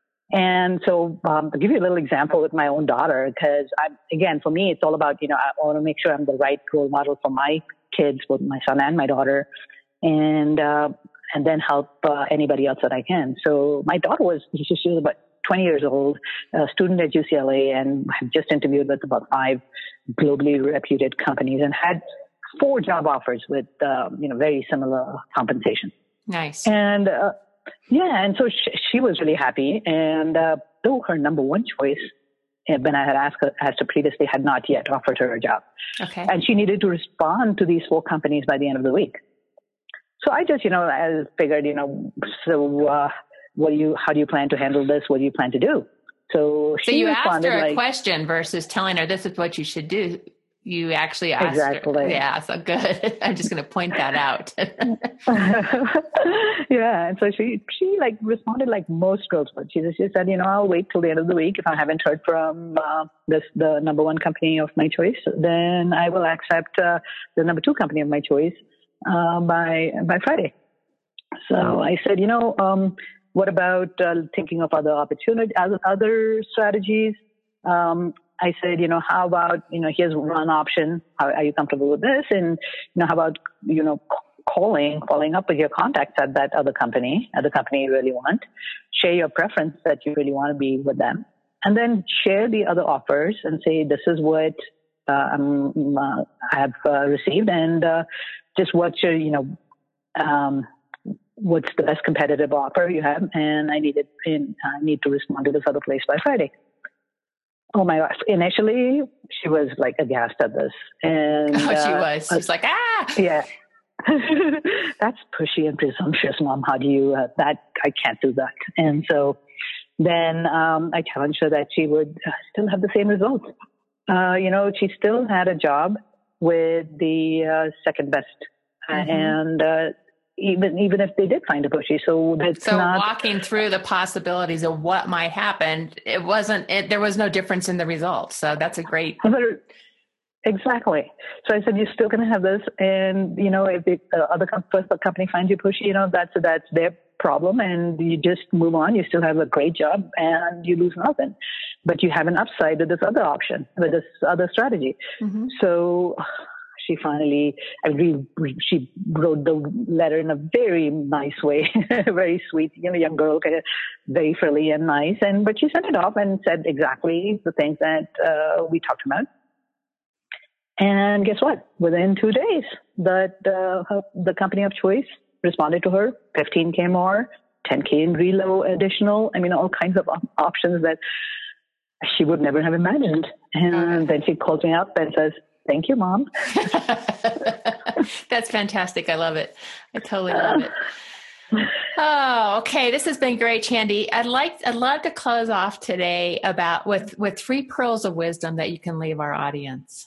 And so, um, I'll give you a little example with my own daughter, because I, again, for me, it's all about, you know, I want to make sure I'm the right role model for my kids, both my son and my daughter. And, uh, and then help uh, anybody else that I can. So my daughter was, she was about twenty years old, a student at U C L A, and had just interviewed with about five globally reputed companies and had four job offers with, um, you know, very similar compensation. Nice. And, uh, yeah, and so she, she was really happy. And uh, though her number one choice, when I had asked her, asked her previously, had not yet offered her a job. Okay. And she needed to respond to these four companies by the end of the week. So I just, you know, I figured, you know, so uh, what do you, how do you plan to handle this? What do you plan to do? So she so you asked her a like, question versus telling her this is what you should do. You actually asked exactly. her. Yeah, so good. I'm just going to point that out. Yeah, and so she she like responded like most girls would. She just she said, you know, I'll wait till the end of the week. If I haven't heard from uh, this the number one company of my choice, then I will accept uh, the number two company of my choice. Uh, by, by Friday. So I said, you know, um, what about uh, thinking of other opportunities, other, other strategies? Um, I said, you know, how about, you know, here's one option. How, are you comfortable with this? And, you know, how about, you know, calling, following up with your contacts at that other company, at the company you really want, share your preference that you really want to be with them, and then share the other offers and say, this is what uh, I'm, uh, I have uh, received, and uh, just what's your, you know, um, what's the best competitive offer you have, and I need it in, I need to respond to this other place by Friday. Oh my gosh. Initially, she was like aghast at this. And, oh, she uh, was. She's like, ah! Yeah. That's pushy and presumptuous, Mom. How do you, uh, that, I can't do that. And so then, um, I challenged her that she would uh, still have the same results. Uh, you know, she still had a job with the, uh, second best. Mm-hmm. And, uh, even, even if they did find a pushy. So that's so not, walking through the possibilities of what might happen, it wasn't, it, there was no difference in the results. So that's a great. Exactly. So I said, you're still going to have this. And, you know, if the uh, other com- first company finds you pushy, you know, that's, that's their problem, and you just move on. You still have a great job and you lose nothing, but you have an upside with this other option, with this other strategy. Mm-hmm. So she finally, I re, re, she wrote the letter in a very nice way, very sweet, you know, young girl, kind of very friendly and nice. And, but she sent it off and said exactly the things that uh, we talked about. And guess what? Within two days, that uh, her, the company of choice responded to her. fifteen K more, ten K in reload additional. I mean, all kinds of op- options that she would never have imagined. And okay. Then she calls me up and says, "Thank you, Mom." That's fantastic. I love it. I totally love it. Oh, okay. This has been great, Chandi. I'd like, I'd love to close off today about with, with three pearls of wisdom that you can leave our audience.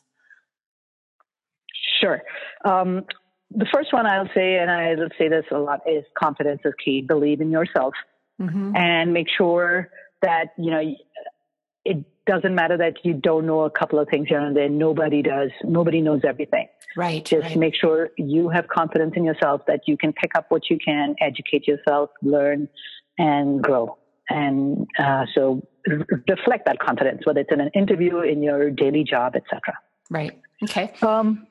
Sure. Um, the first one I'll say, and I'll say this a lot, is confidence is key. Believe in yourself, mm-hmm. and make sure that, you know, it doesn't matter that you don't know a couple of things here and there. Nobody does. Nobody knows everything. Right. Just right. make sure you have confidence in yourself that you can pick up what you can, educate yourself, learn, and grow. And uh, so re- reflect that confidence, whether it's in an interview, in your daily job, et cetera. Right. Okay. Um,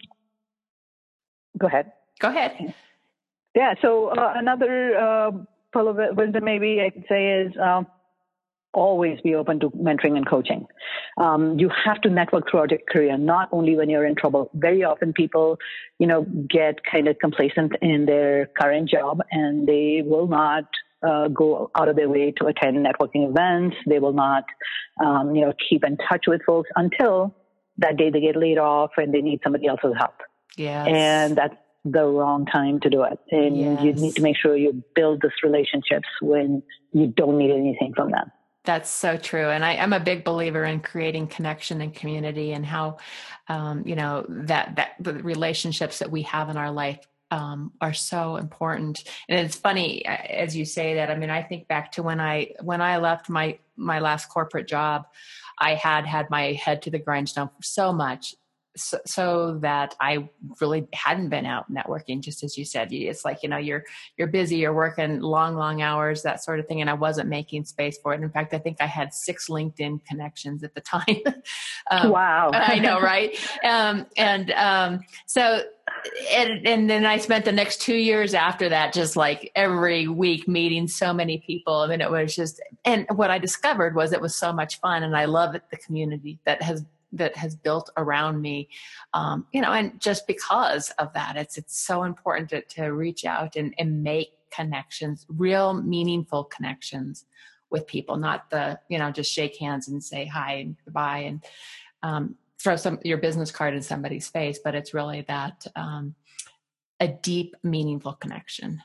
go ahead. Go ahead. Yeah. So uh, another uh, pull of wisdom, maybe I could say, is um, always be open to mentoring and coaching. Um, you have to network throughout your career, not only when you're in trouble. Very often people, you know, get kind of complacent in their current job, and they will not uh, go out of their way to attend networking events. They will not, um, you know, keep in touch with folks until that day they get laid off and they need somebody else's help. Yes. And that's the wrong time to do it. And Yes. you need to make sure you build these relationships when you don't need anything from them. That's so true. And I, I'm a big believer in creating connection and community, and how, um, you know, that, that the relationships that we have in our life um, are so important. And it's funny, as you say that, I mean, I think back to when I, when I left my, my last corporate job, I had had my head to the grindstone so much. So, so that I really hadn't been out networking, just as you said. It's like, you know, you're you're busy, you're working long, long hours, that sort of thing, and I wasn't making space for it. In fact, I think I had six LinkedIn connections at the time. um, wow. I know, right? Um, and um, so, and, and then I spent the next two years after that, just like every week meeting so many people. I mean, it was just, and what I discovered was it was so much fun, and I love it, the community that has that has built around me, um, you know, and just because of that, it's, it's so important to, to reach out and, and make connections, real meaningful connections with people, not the, you know, just shake hands and say hi and goodbye and um, throw some, your business card in somebody's face, but it's really that um, a deep, meaningful connection.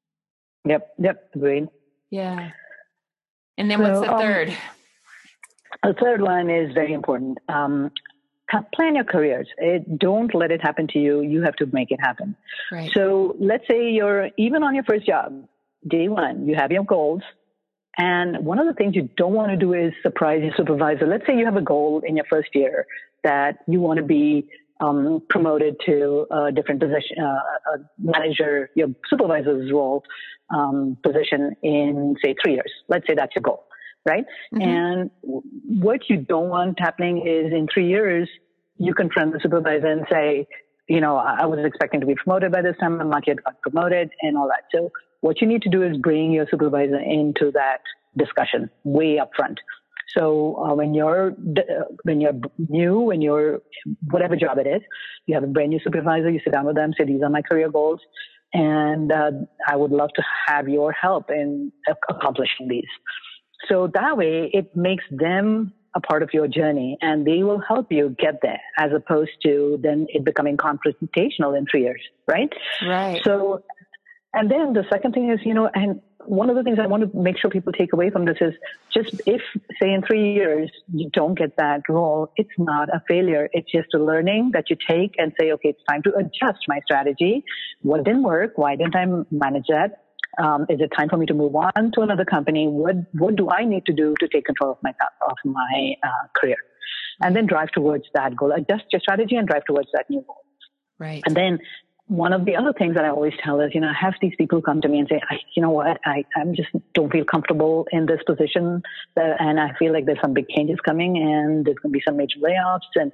Yep. Yep. Agreed. Yeah. And then so, what's the um, third? The third one is very important. Um, plan your careers. It, don't let it happen to you. You have to make it happen. Right. So let's say you're even on your first job, day one, you have your goals. And one of the things you don't want to do is surprise your supervisor. Let's say you have a goal in your first year that you want to be um, promoted to a different position, uh, a manager, your supervisor's role um, position in, say, three years. Let's say that's your goal. Right. Mm-hmm. And what you don't want happening is in three years, you confront the supervisor and say, you know, I was expecting to be promoted by this time. I'm not yet got promoted and all that. So what you need to do is bring your supervisor into that discussion way up front. So uh, when you're, uh, when you're new, when you're, whatever job it is, you have a brand new supervisor, you sit down with them, say, these are my career goals. And uh, I would love to have your help in accomplishing these. So that way it makes them a part of your journey and they will help you get there as opposed to then it becoming confrontational in three years. Right. Right. So, and then the second thing is, you know, and one of the things I want to make sure people take away from this is just if, say, in three years, you don't get that role, it's not a failure. It's just a learning that you take and say, okay, it's time to adjust my strategy. What didn't work? Why didn't I manage that? Um, is it time for me to move on to another company? What what do I need to do to take control of my of my uh, career, and then drive towards that goal? Adjust your strategy and drive towards that new goal. Right. And then one of the other things that I always tell is, you know, I have these people come to me and say, I, you know what, I I just don't feel comfortable in this position, that, and I feel like there's some big changes coming, and there's going to be some major layoffs, and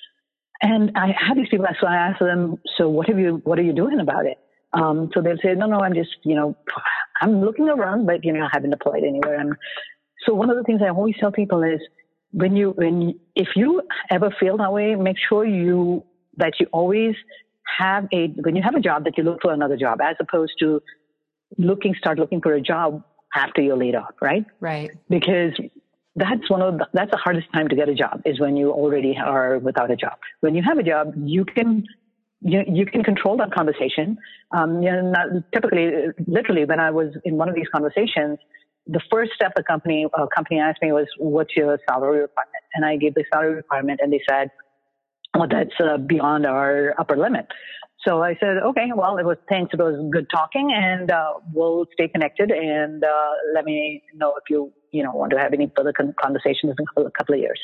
and I have these people. So I ask them, so what have you what are you doing about it? Um, so they'll say, no, no, I'm just, you know, I'm looking around, but, you know, I haven't applied anywhere. And so one of the things I always tell people is when you, when, you, if you ever feel that way, make sure you, that you always have a, when you have a job, that you look for another job as opposed to looking, start looking for a job after you're laid off, right? Right. Because that's one of the, that's the hardest time to get a job is when you already are without a job. When you have a job, you can, You, you can control that conversation. Um, you know, not, typically, literally, when I was in one of these conversations, the first step the company uh, company asked me was, "What's your salary requirement?" And I gave the salary requirement, and they said, "Well, that's uh, beyond our upper limit." So I said, "Okay, well, it was thanks. It was good talking, and uh, we'll stay connected. And uh, let me know if you you know, want to have any further con- conversations in a couple of years.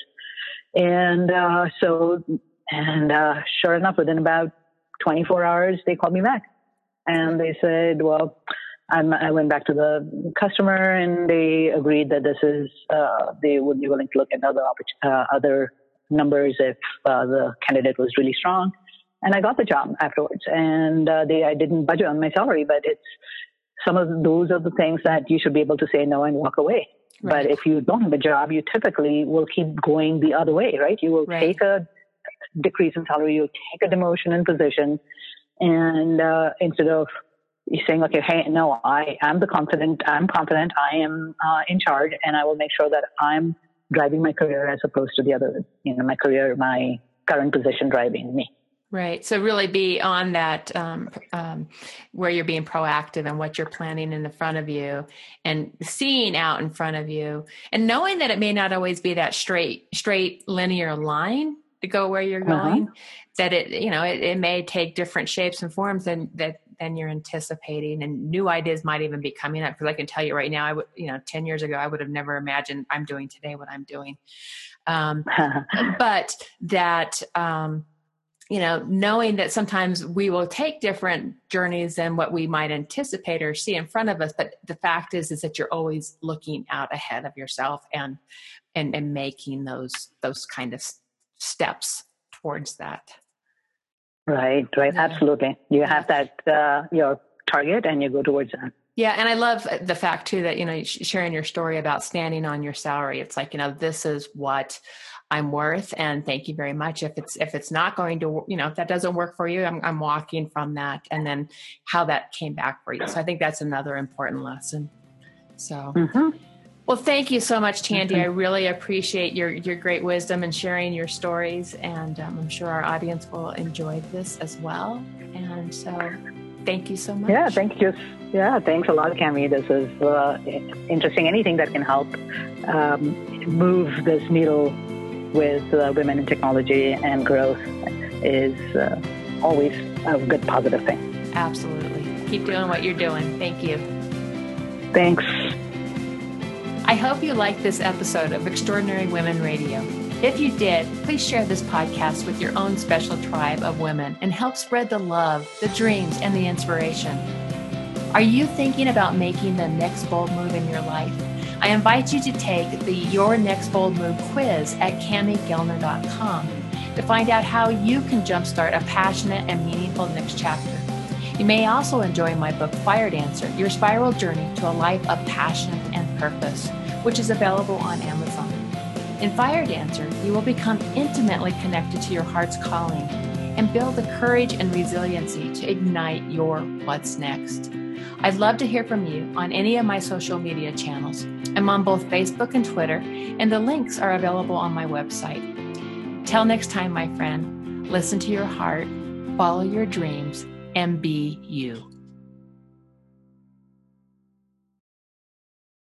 And uh, so, and uh, sure enough, within about twenty-four hours, they called me back. And they said, well, I'm, I went back to the customer and they agreed that this is, uh, they would be willing to look at other, uh, other numbers if uh, the candidate was really strong. And I got the job afterwards. And uh, they, I didn't budget on my salary, but it's some of those are the things that you should be able to say no and walk away. Right. But if you don't have a job, you typically will keep going the other way, right? You will right. take a decrease in salary, you'll take a demotion in position. And uh, instead of you saying, okay, hey, no, I am the confident, I'm confident, I am uh, in charge, and I will make sure that I'm driving my career as opposed to the other, you know, my career, my current position driving me. Right. So really be on that um, um, where you're being proactive and what you're planning in the front of you and seeing out in front of you and knowing that it may not always be that straight, straight linear line to go where you're going, uh-huh. that it, you know, it, it may take different shapes and forms than that than you're anticipating, and new ideas might even be coming up. Because I can tell you right now, I would, you know, ten years ago, I would have never imagined I'm doing today what I'm doing. Um, but that, um, you know, knowing that sometimes we will take different journeys than what we might anticipate or see in front of us. But the fact is, is that you're always looking out ahead of yourself and, and, and making those, those kind of steps towards that. Right, right. Yeah. Absolutely. You yeah. have that, uh, your target and you go towards that. Yeah. And I love the fact too, that, you know, sharing your story about standing on your salary. It's like, you know, this is what I'm worth. And thank you very much. If it's, if it's not going to, you know, if that doesn't work for you, I'm, I'm walking from that. And then how that came back for you. So I think that's another important lesson. So, mm-hmm. Well, thank you so much, Tandy. I really appreciate your, your great wisdom and sharing your stories. And um, I'm sure our audience will enjoy this as well. And so thank you so much. Yeah, thank you. Yeah, thanks a lot, Cami. This is uh, interesting. Anything that can help um, move this needle with uh, women in technology and growth is uh, always a good, positive thing. Absolutely. Keep doing what you're doing. Thank you. Thanks. I hope you liked this episode of Extraordinary Women Radio. If you did, please share this podcast with your own special tribe of women and help spread the love, the dreams, and the inspiration. Are you thinking about making the next bold move in your life? I invite you to take the Your Next Bold Move quiz at cami gellner dot com to find out how you can jumpstart a passionate and meaningful next chapter. You may also enjoy my book, Fire Dancer, Your Spiral Journey to a Life of Passion and Purpose, which is available on Amazon. In Fire Dancer, you will become intimately connected to your heart's calling and build the courage and resiliency to ignite your what's next. I'd love to hear from you on any of my social media channels. I'm on both Facebook and Twitter, and the links are available on my website. Till next time, my friend, listen to your heart, follow your dreams, and be you.